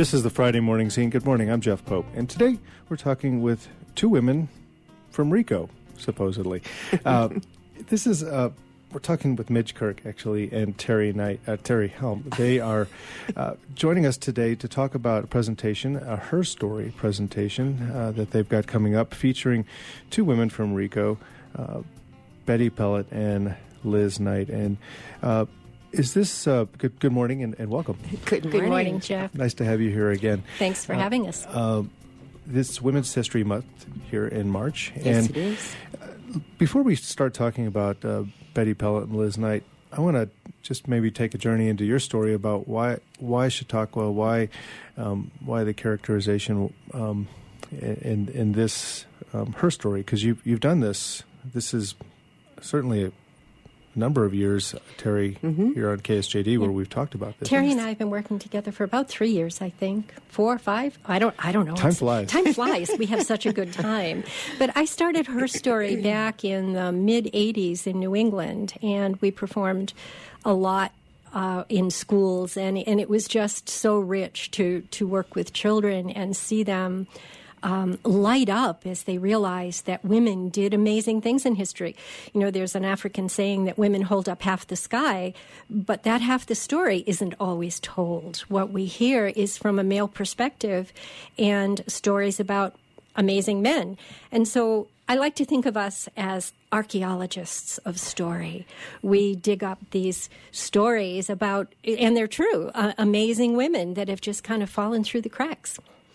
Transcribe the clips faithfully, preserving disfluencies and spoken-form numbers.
This is the Friday Morning Zine. Good morning, I'm Jeff Pope. And today we're talking with two women from RICO, supposedly. Uh, this is, uh, we're talking with Midge Kirk, actually, and Terry Knight, uh, Terry Helm. They are uh, joining us today to talk about a presentation, a Her Story presentation uh, that they've got coming up, featuring two women from RICO, uh, Betty Pellett and Liz Knight. And uh, is this, uh, good, good morning and, and welcome. Good morning. Good morning, Jeff. Nice to have you here again. Thanks for uh, having us. Uh, this Women's History Month here in March. Yes, and it is. Uh, before we start talking about uh, Betty Pellett and Liz Knight, I want to just maybe take a journey into your story about why why Chautauqua, why um, why the characterization um, in in this um, Her Story, because you've you've done this. This is certainly a number of years, Terry, Mm-hmm. here on K S J D, where Yeah. we've talked about this. Terry and I have been working together for about three years, I think. Four or five? I don't I don't know. Time It's- flies. Time flies. We have such a good time. But I started Her Story back in the mid-eighties in New England, and we performed a lot uh, in schools, and and it was just so rich to, to work with children and see them Um, light up as they realize that women did amazing things in history. You know, there's an African saying that women hold up half the sky, but that half the story isn't always told. What we hear is from a male perspective and stories about amazing men. And so I like to think of us as archaeologists of story. We dig up these stories about, and they're true, uh, amazing women that have just kind of fallen through the cracks.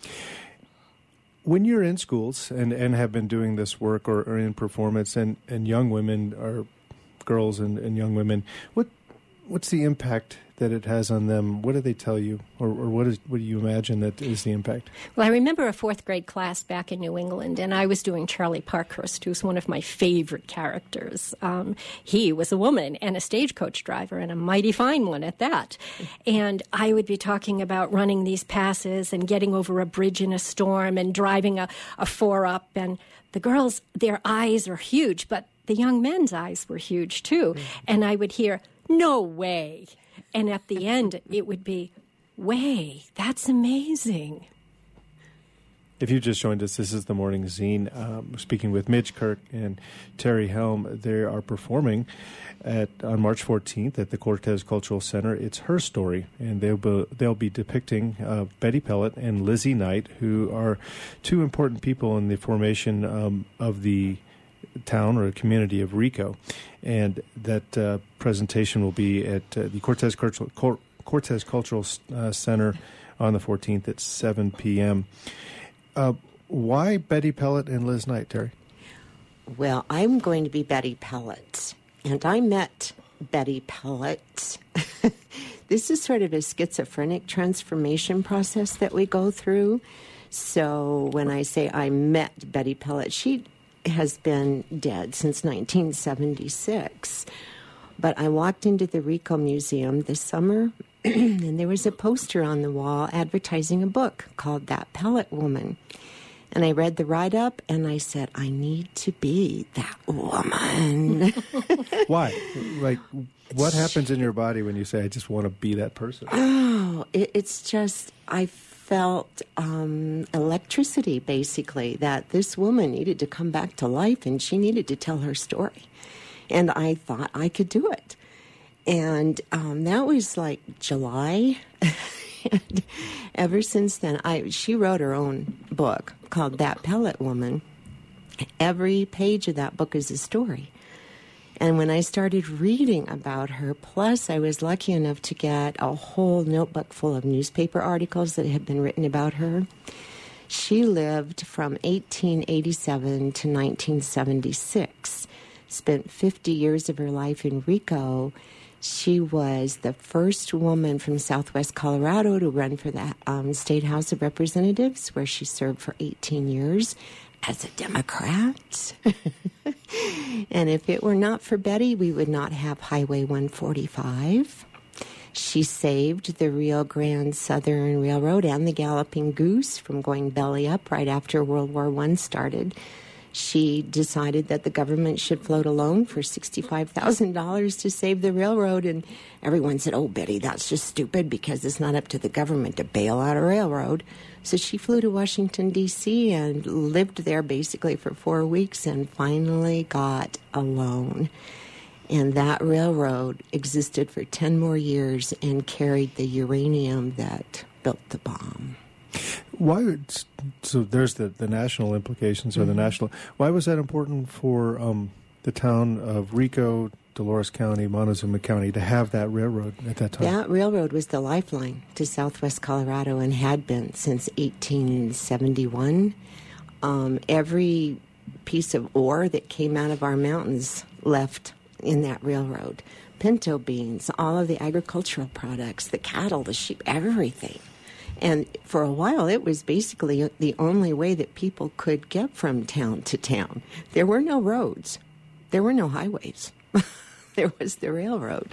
When you're in schools and, and have been doing this work or, or in performance, and, and young women or girls and, and young women, what what's the impact that it has on them? What do they tell you, or, or what is what do you imagine that is the impact? Well, I remember a fourth grade class back in New England, and I was doing Charlie Parkhurst, who's one of my favorite characters. Um, he was a woman and a stagecoach driver, and a mighty fine one at that. And I would be talking about running these passes and getting over a bridge in a storm and driving a, a four-up. And the girls, their eyes are huge, but the young men's eyes were huge, too. And I would hear, "No way." And at the end, it would be, "Way, that's amazing." If you just joined us, this is the Morning Zine. Um, speaking with Midge Kirk and Terry Helm. They are performing at on March fourteenth at the Cortez Cultural Center. It's Her Story, and they'll be, they'll be depicting uh, Betty Pellett and Lizzie Knight, who are two important people in the formation um, of the town or community of RICO. And that uh, presentation will be at uh, the Cortez Cultural, Cor- Cortez Cultural uh, Center on the fourteenth at seven p.m. Uh, why Betty Pellett and Liz Knight, Terry? Well, I'm going to be Betty Pellett, and I met Betty Pellett. This is sort of a schizophrenic transformation process that we go through. So when I say I met Betty Pellett, she has been dead since nineteen seventy-six. But I walked into the RICO Museum this summer, and there was a poster on the wall advertising a book called That Pellett Woman. And I read the write-up, and I said, I need to be that woman. Why? Like, what happens in your body when you say, I just want to be that person? Oh, it, it's just, I felt um, electricity, basically, that this woman needed to come back to life, and she needed to tell her story. And I thought I could do it. And um, that was like July. And ever since then, I she wrote her own book called That Pellett Woman. Every page of that book is a story. And when I started reading about her, plus I was lucky enough to get a whole notebook full of newspaper articles that had been written about her. She lived from eighteen eighty-seven to nineteen seventy-six, spent fifty years of her life in RICO. She was the first woman from southwest Colorado to run for the um, State House of Representatives, where she served for eighteen years as a Democrat. And if it were not for Betty, we would not have Highway one forty-five. She saved the Rio Grande Southern Railroad and the Galloping Goose from going belly up right after World War One started. she decided that the government should float a loan for sixty-five thousand dollars to save the railroad. And everyone said, oh, Betty, that's just stupid because it's not up to the government to bail out a railroad. So she flew to Washington, D C and lived there basically for four weeks and finally got a loan. And that railroad existed for ten more years and carried the uranium that built the bomb. Why would, so there's the, the national implications or mm-hmm. the national, why was that important for um, the town of Rico, Dolores County, Montezuma County to have that railroad at that time? That railroad was the lifeline to southwest Colorado and had been since eighteen seventy-one. Um, every piece of ore that came out of our mountains left in that railroad. Pinto beans, all of the agricultural products, the cattle, the sheep, everything. And for a while, it was basically the only way that people could get from town to town. There were no roads. There were no highways. There was the railroad.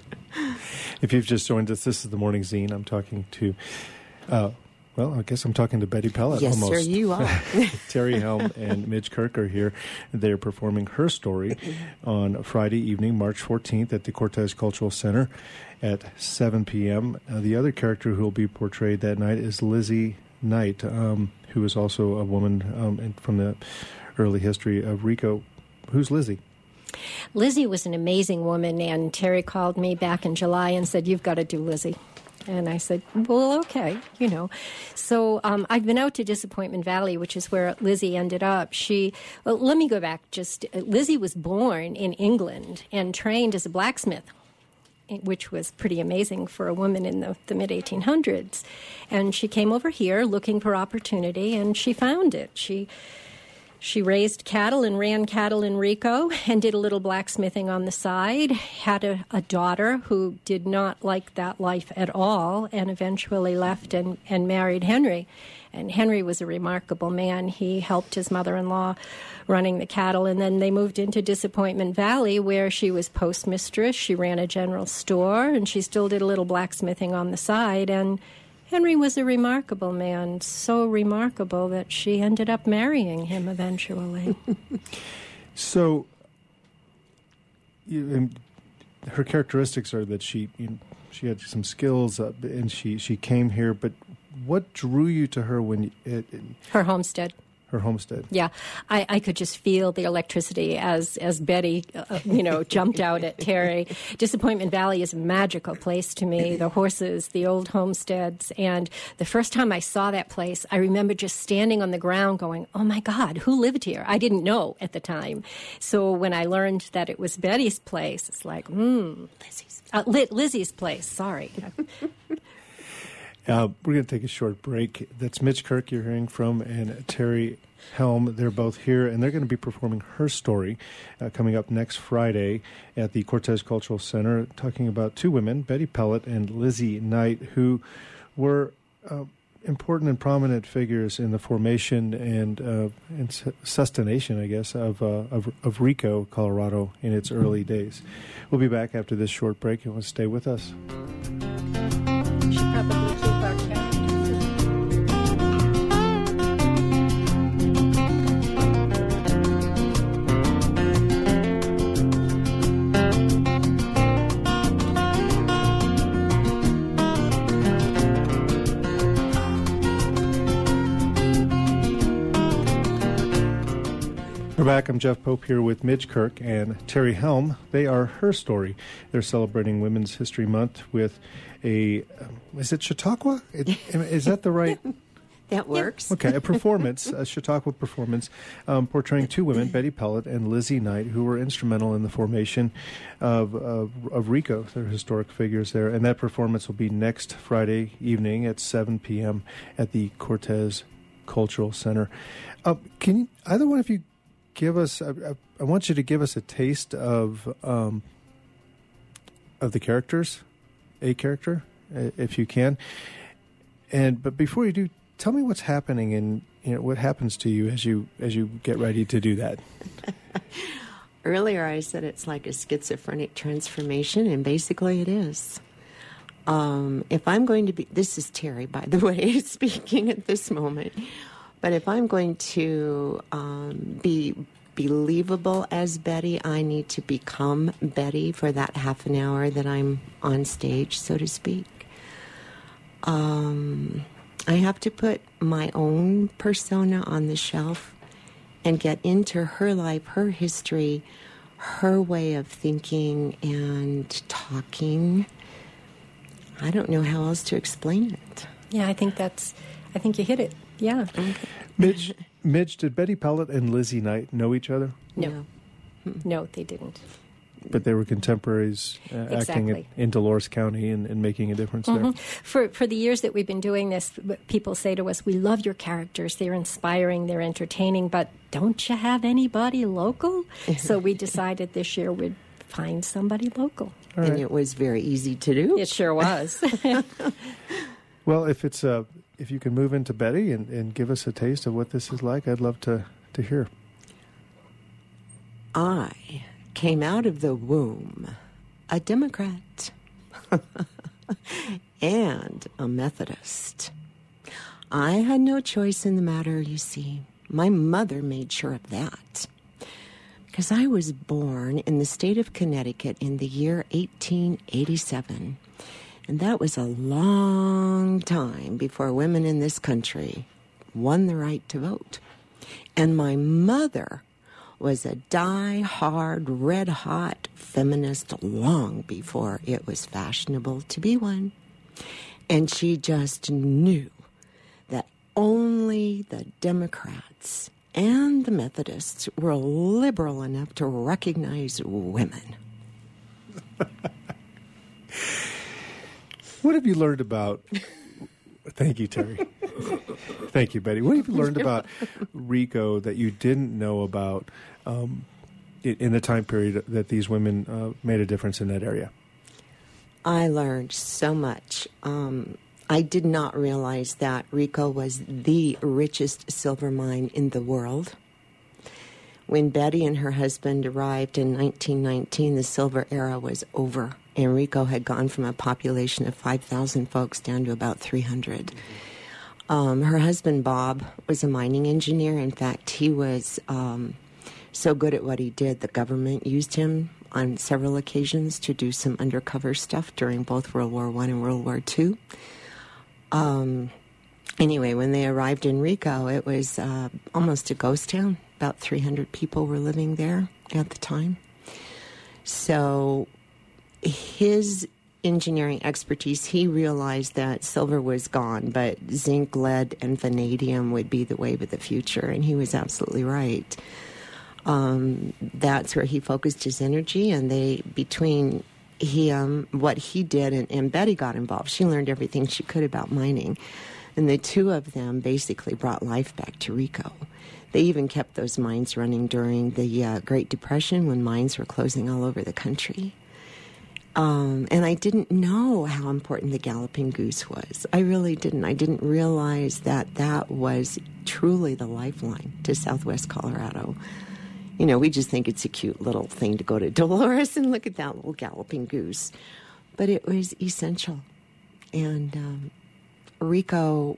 If you've just joined us, this is the Morning Zine. I'm talking to, uh, well, I guess I'm talking to Betty Pellett. Yes, almost. sir, you are. Terry Helm and Midge Kirk are here. They're performing Her Story on Friday evening, March fourteenth, at the Cortez Cultural Center at seven p.m. Uh, the other character who will be portrayed that night is Lizzie Knight, um, who is also a woman um, from the early history of Rico. Who's Lizzie? Lizzie was an amazing woman, and Terry called me back in July and said, you've got to do Lizzie. And I said, well, okay, you know. So um, I've been out to Disappointment Valley, which is where Lizzie ended up. She, well, let me go back just, Lizzie was born in England and trained as a blacksmith, which was pretty amazing for a woman in the, the mid eighteen hundreds. And she came over here looking for opportunity, and she found it. She She raised cattle and ran cattle in Rico and did a little blacksmithing on the side, had a, a daughter who did not like that life at all and eventually left and, and married Henry. And Henry was a remarkable man. He helped his mother-in-law running the cattle, and then they moved into Disappointment Valley where she was postmistress. She ran a general store, and she still did a little blacksmithing on the side, and Henry was a remarkable man, so remarkable that she ended up marrying him eventually. So, you, her characteristics are that she you know, she had some skills, uh, and she, she came here. But what drew you to her when it, it, her homestead? Her homestead. Yeah, I, I could just feel the electricity as as Betty, uh, you know, jumped out at Terry. Disappointment Valley is a magical place to me. The horses, the old homesteads, and the first time I saw that place, I remember just standing on the ground, going, "Oh my God, who lived here?" I didn't know at the time. So when I learned that it was Betty's place, it's like, hmm, Lizzie's, uh, Li- Lizzie's place. Sorry. Uh, we're going to take a short break. That's Midge Kirk you're hearing from, and Terry Helm. They're both here, and they're going to be performing Her Story uh, coming up next Friday at the Cortez Cultural Center, talking about two women, Betty Pellett and Lizzie Knight, who were uh, important and prominent figures in the formation and, uh, and sustentation, I guess, of, uh, of of Rico, Colorado, in its early days. We'll be back after this short break. You want to stay with us? Should probably keep our characters. We're back. I'm Jeff Pope here with Midge Kirk and Terry Helm. They are Her Story. They're celebrating Women's History Month with a, um, is it Chautauqua? It, is that the right? That works. Okay, a performance, a Chautauqua performance, um, portraying two women, Betty Pellett and Lizzie Knight, who were instrumental in the formation of, of, of Rico. They're historic figures there. And that performance will be next Friday evening at seven p.m. at the Cortez Cultural Center. Uh, can you, either one of you give us, I, I, I want you to give us a taste of um, of the characters, a character, if you can. And but before you do, tell me what's happening and you know what happens to you as you as you get ready to do that. Earlier I said it's like a schizophrenic transformation, and basically it is. Um, if I'm going to be, this is Terry, by the way, speaking at this moment, but if I'm going to um, be believable as Betty. I need to become Betty for that half an hour that I'm on stage, so to speak. Um, I have to put my own persona on the shelf and get into her life, her history, her way of thinking and talking. I don't know how else to explain it. Yeah, I think that's, I think you hit it. Yeah. Okay. Midge, Midge, did Betty Pellett and Lizzie Knight know each other? No. No, no they didn't. But they were contemporaries uh, acting Exactly. in, in Dolores County and, and making a difference Mm-hmm. there. For for the years that we've been doing this, people say to us, we love your characters. They're inspiring, they're entertaining, but don't you have anybody local? So we decided this year we'd find somebody local. All And right. it was very easy to do. It sure was. Well, if it's uh, if you can move into Betty and, and give us a taste of what this is like, I'd love to, to hear. I came out of the womb a Democrat and a Methodist. I had no choice in the matter, you see. My mother made sure of that. Because I was born in the state of Connecticut in the year eighteen eighty-seven. And that was a long time before women in this country won the right to vote. And my mother was a die-hard, red-hot feminist long before it was fashionable to be one. And she just knew that only the Democrats and the Methodists were liberal enough to recognize women. What have you learned about... Thank you, Terry. Thank you, Betty. What have you learned about RICO that you didn't know about um, in the time period that these women uh, made a difference in that area? I learned so much. Um, I did not realize that RICO was the richest silver mine in the world. When Betty and her husband arrived in nineteen nineteen, the silver era was over, and RICO had gone from a population of five thousand folks down to about three hundred. Mm-hmm. Um, her husband, Bob, was a mining engineer. In fact, he was um, so good at what he did, the government used him on several occasions to do some undercover stuff during both World War One and World War Two. Um, anyway, when they arrived in RICO, it was uh, almost a ghost town. About three hundred people were living there at the time. So his engineering expertise, he realized that silver was gone, but zinc, lead, and vanadium would be the wave of the future, and he was absolutely right. Um, that's where he focused his energy, and they, between him, what he did, and, and Betty got involved. She learned everything she could about mining, and the two of them basically brought life back to RICO. They even kept those mines running during the uh, Great Depression when mines were closing all over the country. Um, and I didn't know how important the Galloping Goose was. I really didn't. I didn't realize that that was truly the lifeline to Southwest Colorado. You know, we just think it's a cute little thing to go to Dolores and look at that little Galloping Goose. But it was essential. And um, RICO,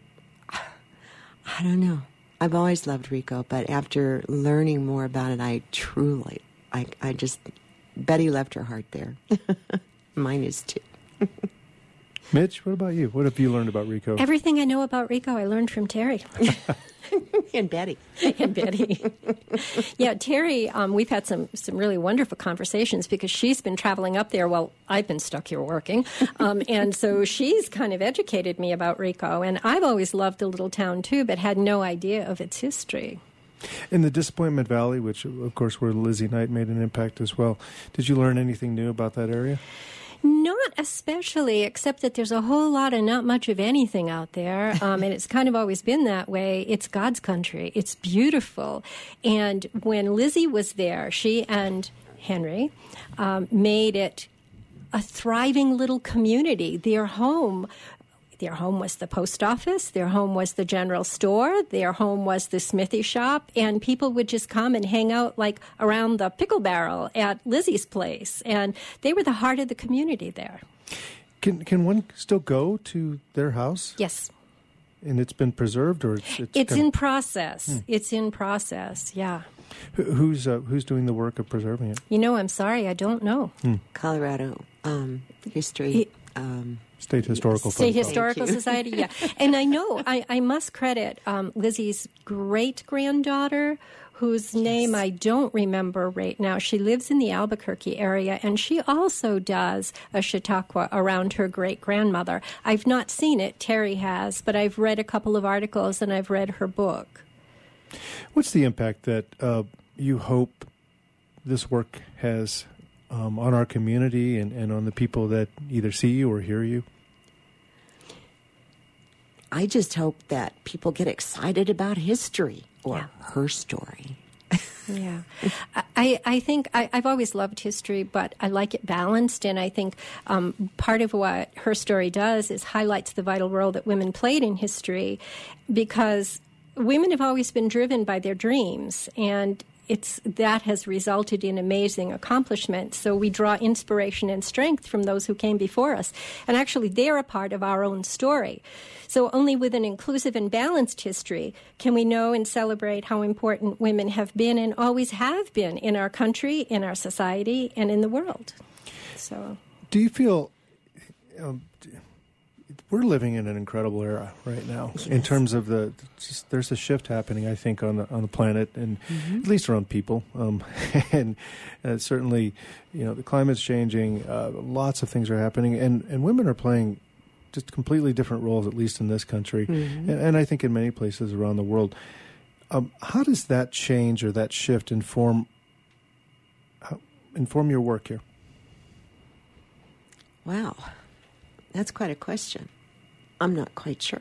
I don't know. I've always loved RICO, but after learning more about it, I truly, I, I just, Betty left her heart there. Mine is too. Mitch, what about you? What have you learned about RICO? Everything I know about RICO, I learned from Terry. And Betty. And Betty. Yeah, Terry, um, we've had some, some really wonderful conversations because she's been traveling up there while I've been stuck here working. Um, and so she's kind of educated me about RICO. And I've always loved the little town, too, but had no idea of its history. In the Disappointment Valley, which, of course, where Lizzie Knight made an impact as well, did you learn anything new about that area? Not especially, except that there's a whole lot of not much of anything out there. Um, and it's kind of always been that way. It's God's country. It's beautiful. And when Lizzie was there, she and Henry um, made it a thriving little community. Their home... Their home was the post office. Their home was the general store. Their home was the smithy shop. And people would just come and hang out like around the pickle barrel at Lizzie's place. And they were the heart of the community there. Can can one still go to their house? Yes. And it's been preserved, or it's it's, It's kind in of, process. Hmm. It's in process, yeah. Who- Who's uh, who's doing the work of preserving it? You know, I'm sorry, I don't know. Hmm. Colorado um, History. Um, State Historical State Fund. Historical Society, yeah. And I know, I, I must credit um, Lizzie's great-granddaughter, whose name I don't remember right now. She lives in the Albuquerque area, and she also does a Chautauqua around her great-grandmother. I've not seen it, Terry has, but I've read a couple of articles, and I've read her book. What's the impact that uh, you hope this work has um, on our community and, and on the people that either see you or hear you? I just hope that people get excited about history or Yeah. her story. Yeah. I, I think I, I've always loved history, but I like it balanced. And I think um, part of what her story does is highlights the vital role that women played in history, because women have always been driven by their dreams. And it's that has resulted in amazing accomplishments. So we draw inspiration and strength from those who came before us. And actually, they're a part of our own story. So only with an inclusive and balanced history can we know and celebrate how important women have been and always have been in our country, in our society, and in the world. So, do you feel um, we're living in an incredible era right now yes. in terms of the just, there's a shift happening, I think, on the on the planet, and mm-hmm. at least around people, um, and uh, certainly, you know, the climate's changing. Uh, lots of things are happening, and, and women are playing just completely different roles, at least in this country, mm-hmm. and, and I think in many places around the world. Um, how does that change or that shift inform how, inform your work here? Wow, that's quite a question. I'm not quite sure.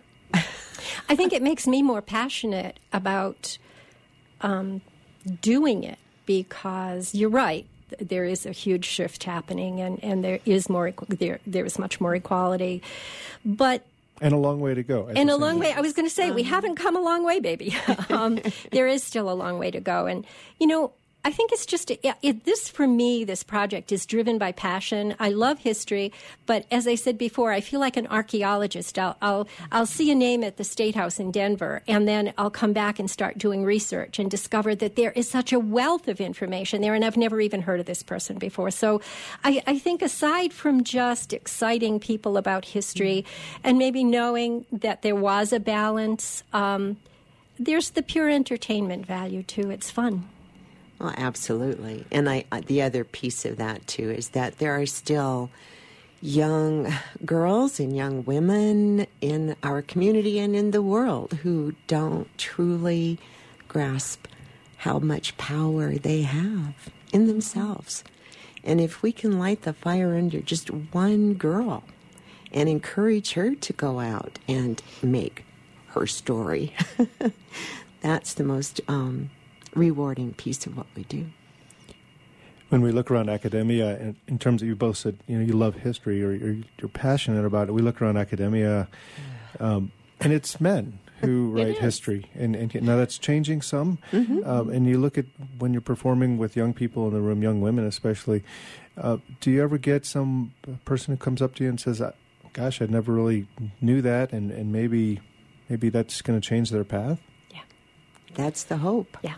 I think it makes me more passionate about um, doing it, because you're right. There is a huge shift happening, and, and there is more there there is much more equality, but and a long way to go. And a long way. I was going to say we haven't come a long way, baby. um, there is still a long way to go, and you know. I think it's just, it, it, this for me, this project is driven by passion. I love history, but as I said before, I feel like an archaeologist. I'll, I'll, I'll see a name at the State House in Denver, and then I'll come back and start doing research and discover that there is such a wealth of information there, and I've never even heard of this person before. So I, I think aside from just exciting people about history and maybe knowing that there was a balance, um, there's the pure entertainment value, too. It's fun. Well, absolutely. And I, the other piece of that, too, is that there are still young girls and young women in our community and in the world who don't truly grasp how much power they have in themselves. And if we can light the fire under just one girl and encourage her to go out and make her story, that's the most... Um, rewarding piece of what we do. When we look around academia, in, in terms of, you both said, you know, you love history, or you're, you're passionate about it. We look around academia, um, and it's men who write history, and, and now that's changing some. Mm-hmm. Um, and you look at when you're performing with young people in the room, young women especially. Uh, do you ever get some person who comes up to you and says, "Gosh, I never really knew that," and, and maybe maybe that's going to change their path? That's the hope. Yeah.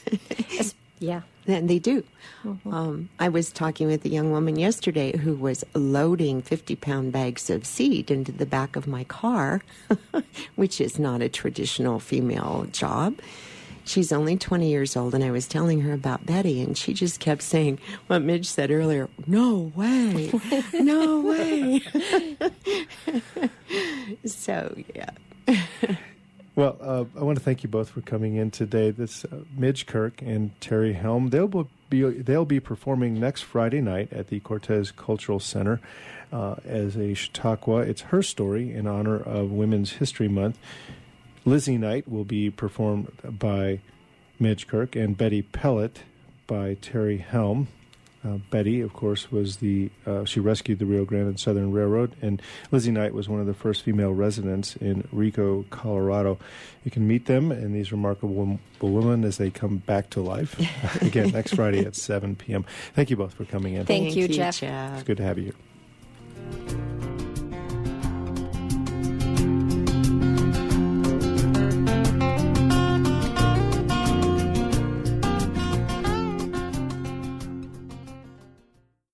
yeah. And they do. Mm-hmm. Um, I was talking with a young woman yesterday who was loading fifty-pound bags of seed into the back of my car, which is not a traditional female job. She's only twenty years old, and I was telling her about Betty, and she just kept saying what Midge said earlier, no way, no way. So, yeah. Well, uh, I want to thank you both for coming in today. This uh, Midge Kirk and Terry Helm. They'll be they'll be performing next Friday night at the Cortez Cultural Center uh, as a Chautauqua. It's her story in honor of Women's History Month. Lizzie Night will be performed by Midge Kirk, and Betty Pellet by Terry Helm. Uh, Betty, of course, was the uh, she rescued the Rio Grande and Southern Railroad, and Lizzie Knight was one of the first female residents in Rico, Colorado. You can meet them and these remarkable women as they come back to life. Again, next Friday at seven p.m. Thank you both for coming in. Thank, Thank you, you, Jeff. Jeff. It's good to have you here.